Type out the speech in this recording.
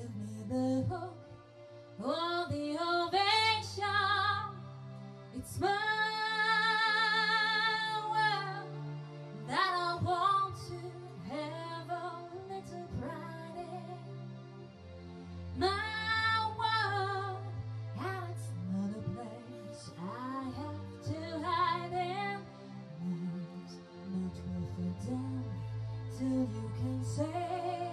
Give me the hook or the ovation. It's my world that I want to have a little pride in. My world, and it's not a place I have to hide in. There's no truth or done till you can say